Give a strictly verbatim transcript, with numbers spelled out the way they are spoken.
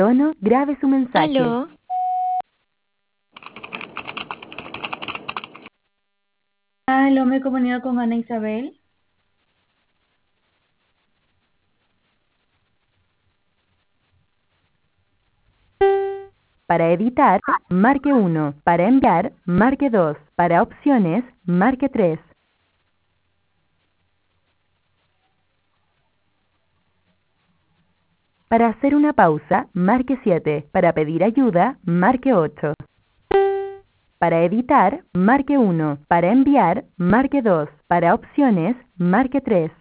tono, grabe su mensaje. Aló. Aló, me comunico con Ana Isabel. Para editar, marque uno. Para enviar, marque dos. Para opciones, marque tres. Para hacer una pausa, marque siete. Para pedir ayuda, marque ocho. Para editar, marque uno. Para enviar, marque dos. Para opciones, marque tres.